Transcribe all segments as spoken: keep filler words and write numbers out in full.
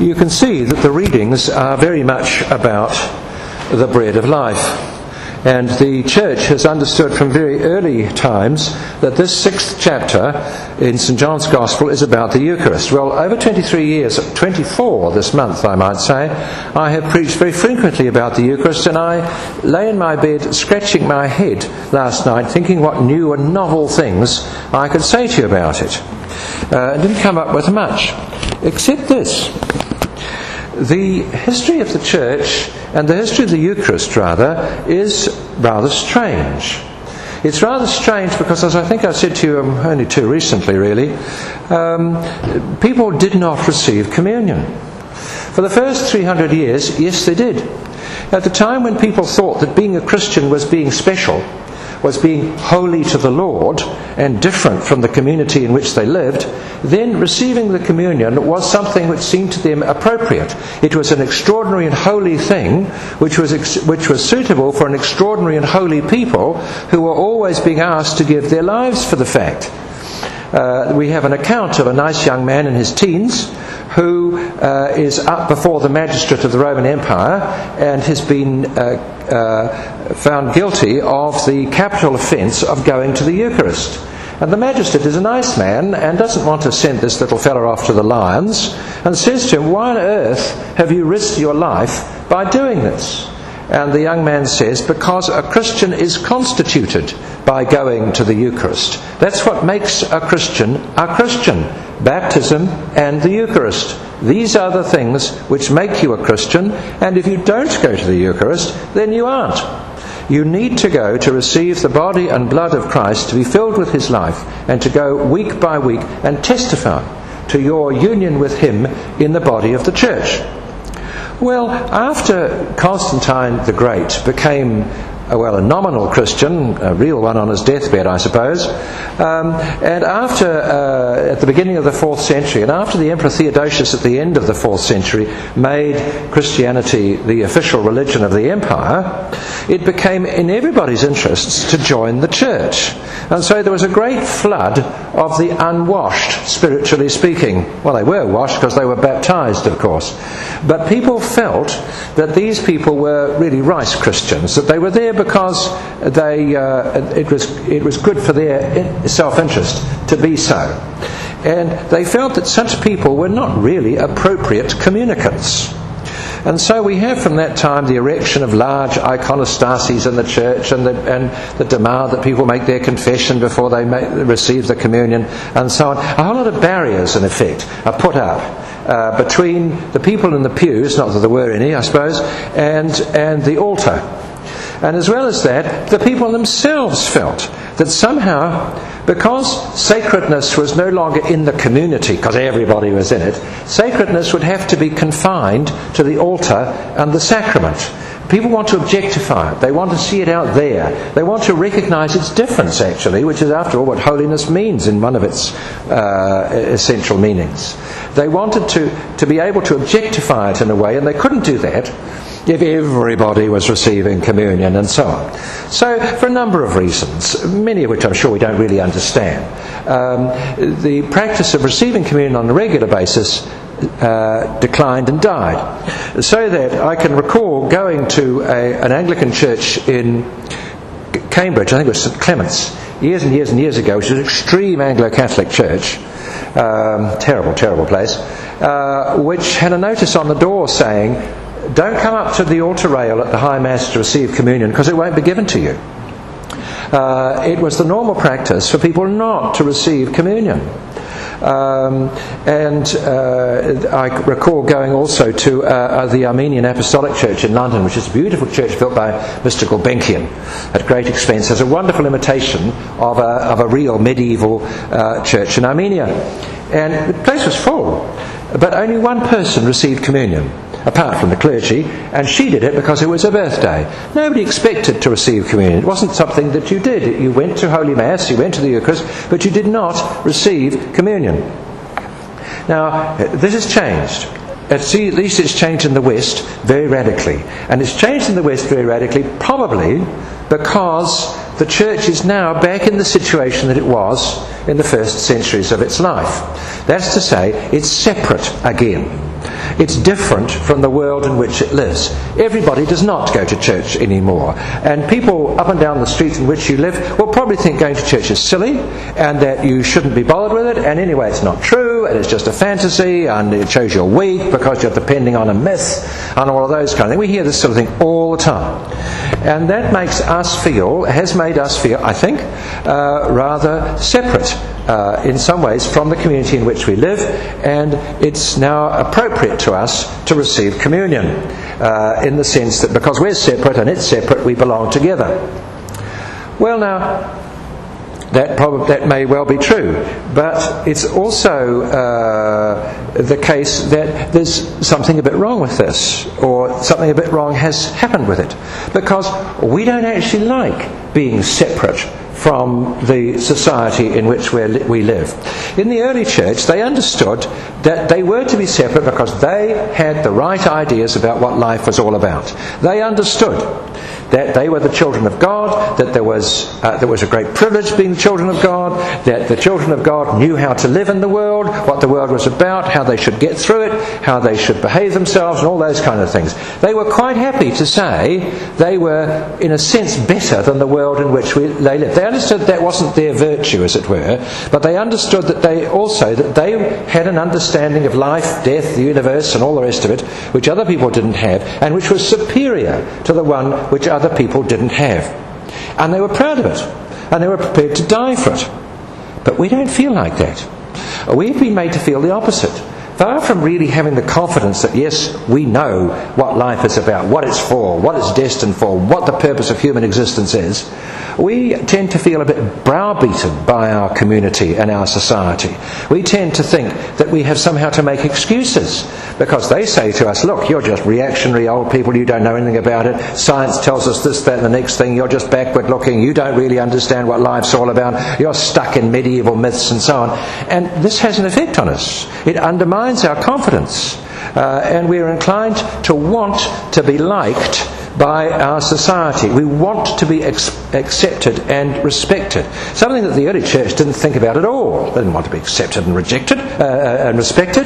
you can see that the readings are very much about the bread of life. And the church has understood from very early times that this sixth chapter in Saint John's Gospel is about the Eucharist. Well, over twenty-three years, twenty-four this month I might say, I have preached very frequently about the Eucharist, and I lay in my bed scratching my head last night thinking what new and novel things I could say to you about it. Uh, I didn't come up with much, except this. The history of the Church, and the history of the Eucharist rather, is rather strange. It's rather strange because, as I think I said to you um, only too recently really, um, people did not receive communion. For the first three hundred years, yes they did. At the time when people thought that being a Christian was being special, was being holy to the Lord and different from the community in which they lived, then receiving the communion was something which seemed to them appropriate. It was an extraordinary and holy thing which was ex- which was suitable for an extraordinary and holy people who were always being asked to give their lives for the fact. Uh, we have an account of a nice young man in his teens who uh, is up before the magistrate of the Roman Empire and has been uh, uh, found guilty of the capital offence of going to the Eucharist. And the magistrate is a nice man and doesn't want to send this little fellow off to the lions, and says to him, "Why on earth have you risked your life by doing this?" And the young man says, "Because a Christian is constituted by going to the Eucharist. That's what makes a Christian a Christian. Baptism and the Eucharist. These are the things which make you a Christian, and if you don't go to the Eucharist, then you aren't. You need to go to receive the body and blood of Christ, to be filled with His life, and to go week by week and testify to your union with Him in the body of the Church." Well, after Constantine the Great became Uh, well, a nominal Christian, a real one on his deathbed, I suppose. Um, and after, uh, at the beginning of the fourth century, and after the Emperor Theodosius at the end of the fourth century made Christianity the official religion of the empire, it became in everybody's interests to join the church. And so there was a great flood of the unwashed, spiritually speaking. Well, they were washed because they were baptized, of course. But people felt that these people were really rice Christians, that they were there because they uh, it was it was good for their self-interest to be so. And they felt that such people were not really appropriate communicants. And so we have from that time the erection of large iconostases in the church, and the, and the demand that people make their confession before they make, receive the communion, and so on. A whole lot of barriers, in effect, are put up uh, between the people in the pews, not that there were any, I suppose, and and the altar. And as well as that, the people themselves felt that somehow, because sacredness was no longer in the community, because everybody was in it, sacredness would have to be confined to the altar and the sacrament. People want to objectify it. They want to see it out there. They want to recognise its difference, actually, which is, after all, what holiness means in one of its uh, essential meanings. They wanted to, to be able to objectify it in a way, and they couldn't do that if everybody was receiving communion and so on. So, for a number of reasons, many of which I'm sure we don't really understand, um, the practice of receiving communion on a regular basis uh, declined and died. So that I can recall going to a, an Anglican church in Cambridge, I think it was St Clement's, years and years and years ago, which was an extreme Anglo-Catholic church, um, terrible, terrible place, uh, which had a notice on the door saying, "Don't come up to the altar rail at the High Mass to receive communion, because it won't be given to you." Uh, it was the normal practice for people not to receive communion. Um, and uh, I recall going also to uh, the Armenian Apostolic Church in London, which is a beautiful church built by Mister Gulbenkian at great expense. Has a wonderful imitation of a, of a real medieval uh, church in Armenia. And the place was full, but only one person received communion, apart from the clergy, and she did it because it was her birthday. Nobody expected to receive communion. It wasn't something that you did. You went to Holy Mass, you went to the Eucharist, but you did not receive communion. Now, this has changed. At least it's changed in the West very radically. And it's changed in the West very radically probably because the Church is now back in the situation that it was in the first centuries of its life. That's to say, it's separate again. it's different from the world in which it lives. Everybody does not go to church anymore. And people up and down the street in which you live will probably think going to church is silly and that you shouldn't be bothered with it. And anyway, it's not true, and it's just a fantasy, and it shows you're weak because you're depending on a myth and all of those kind of things. We hear this sort of thing all the time. And that makes us feel, has made us feel, I think, uh, rather separate uh, in some ways from the community in which we live, and it's now appropriate to us to receive communion uh, in the sense that because we're separate and it's separate, we belong together. Well, now, that probably that may well be true, but it's also uh, the case that there's something a bit wrong with this, or something a bit wrong has happened with it, because we don't actually like being separate from the society in which we're, we live. In the early church, they understood that they were to be separate because they had the right ideas about what life was all about. They understood that they were the children of God, that there was uh, there was a great privilege being the children of God, that the children of God knew how to live in the world, what the world was about, how they should get through it, how they should behave themselves, and all those kind of things. They were quite happy to say they were, in a sense, better than the world in which we, they lived. They understood that wasn't their virtue, as it were, but they understood that they also, that they had an understanding of life, death, the universe, and all the rest of it, which other people didn't have, and which was superior to the one which other people didn't have. And they were proud of it, and they were prepared to die for it. But we don't feel like that. We've been made to feel the opposite. Far from really having the confidence that, yes, we know what life is about, what it's for, what it's destined for, what the purpose of human existence is, we tend to feel a bit browbeaten by our community and our society. We tend to think that we have somehow to make excuses because they say to us, look, you're just reactionary old people, you don't know anything about it, science tells us this, that and the next thing, you're just backward looking, you don't really understand what life's all about, you're stuck in medieval myths and so on. And this has an effect on us. It undermines our confidence, uh, and we're inclined to want to be liked by our society. We want to be ex- accepted and respected. Something that the early church didn't think about at all. They didn't want to be accepted and rejected uh, and respected.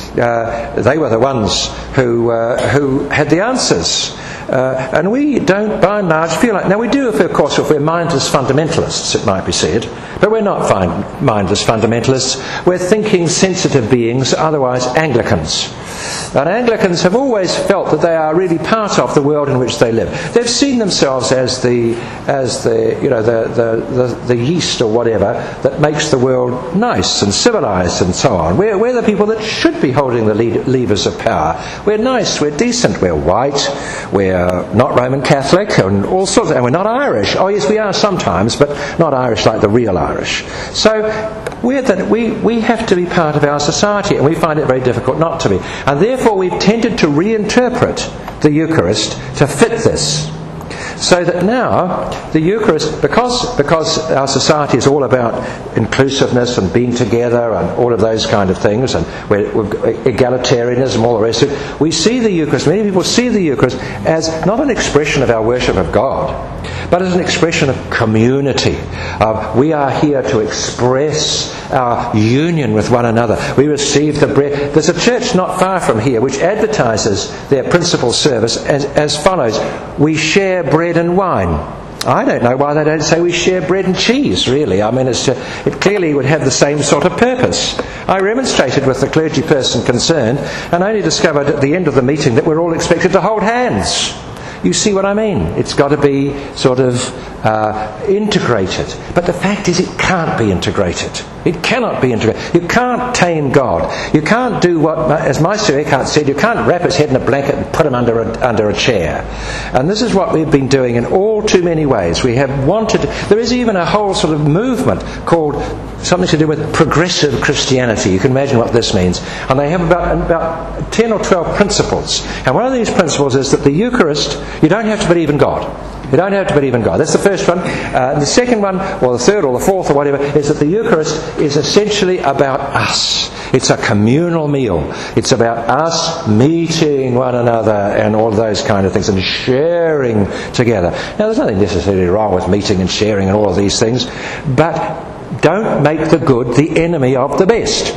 Uh, they were the ones who uh, who had the answers. Uh, and we don't, by and large, feel like... Now, we do, if, of course, if we're mindless fundamentalists, it might be said. But we're not find, mindless fundamentalists. We're thinking, sensitive beings, otherwise Anglicans. And Anglicans have always felt that they are really part of the world in which they live. They've seen themselves as the, as the, you know, the, the, the, the yeast or whatever that makes the world nice and civilised and so on. We're, we're the people that should be holding the lead, levers of power. We're nice, we're decent, we're white, we're not Roman Catholic, and all sorts, of, and we're not Irish. Oh yes, we are sometimes, but not Irish like the real Irish. So we're that we, we have to be part of our society, and we find it very difficult not to be. And therefore we've tended to reinterpret the Eucharist to fit this. So that now the Eucharist, because because our society is all about inclusiveness and being together and all of those kind of things, and we're, we're egalitarianism, all the rest of it, we see the Eucharist, many people see the Eucharist as not an expression of our worship of God, but as an expression of community. Uh, we are here to express our union with one another. We receive the bread. There's a church not far from here which advertises their principal service as, as follows: we share bread and wine. I don't know why they don't say we share bread and cheese, really. I mean, it's to, it clearly would have the same sort of purpose. I remonstrated with the clergy person concerned and only discovered at the end of the meeting that we're all expected to hold hands. You see what I mean? It's got to be sort of uh, integrated. But the fact is, it can't be integrated. It cannot be integrated. You can't tame God. You can't do what, as Meister Eckhart said, you can't wrap his head in a blanket and put him under a, under a chair. And this is what we've been doing in all too many ways. We have wanted... There is even a whole sort of movement called something to do with progressive Christianity. You can imagine what this means. And they have about, about ten or twelve principles. And one of these principles is that the Eucharist, you don't have to believe in God. You don't have to believe in God. That's the first one. Uh, and the second one, or the third or the fourth or whatever, is that the Eucharist is essentially about us. It's a communal meal. It's about us meeting one another and all those kind of things and sharing together. Now, there's nothing necessarily wrong with meeting and sharing and all of these things, but don't make the good the enemy of the best.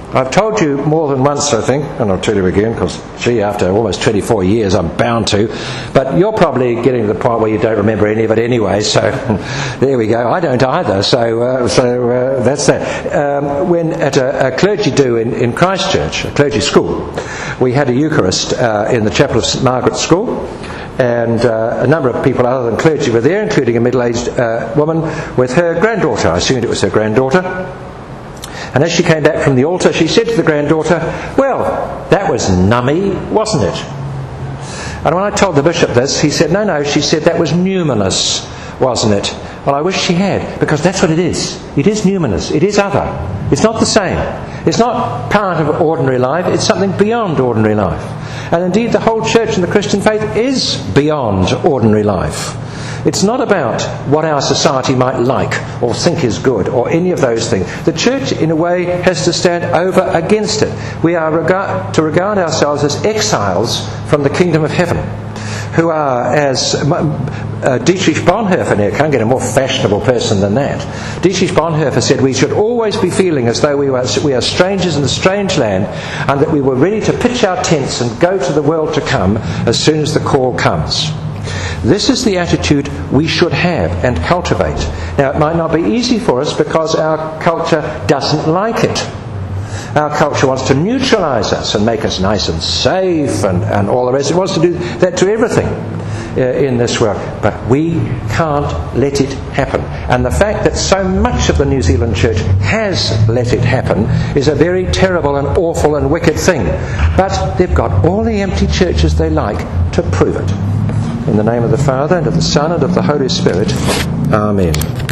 I've told you more than once, I think, and I'll tell you again because, gee, after almost twenty-four years I'm bound to, but you're probably getting to the point where you don't remember any of it anyway, so there we go. I don't either, so uh, so uh, that's that. Um, when at a, a clergy do in, in Christchurch, a clergy school, we had a Eucharist uh, in the chapel of St Margaret's School, and uh, a number of people other than clergy were there, including a middle-aged uh, woman with her granddaughter. I assumed it was her granddaughter. And as she came back from the altar, she said to the granddaughter, "Well, that was nummy, wasn't it?" And when I told the bishop this, he said, no, no, she said, that was numinous, wasn't it? Well, I wish she had, because that's what it is. It is numinous. It is other. It's not the same. It's not part of ordinary life. It's something beyond ordinary life. And indeed, the whole church and the Christian faith is beyond ordinary life. It's not about what our society might like or think is good or any of those things. The church, in a way, has to stand over against it. We are regard, to regard ourselves as exiles from the kingdom of heaven, who are, as uh, Dietrich Bonhoeffer, now can't get a more fashionable person than that. Dietrich Bonhoeffer said we should always be feeling as though we, were, we are strangers in a strange land, and that we were ready to pitch our tents and go to the world to come as soon as the call comes. This is the attitude we should have and cultivate. Now, it might not be easy for us because our culture doesn't like it. Our culture wants to neutralise us and make us nice and safe and, and all the rest. It wants to do that to everything uh, in this world. But we can't let it happen. And the fact that so much of the New Zealand church has let it happen is a very terrible and awful and wicked thing. But they've got all the empty churches they like to prove it. In the name of the Father, and of the Son, and of the Holy Spirit. Amen.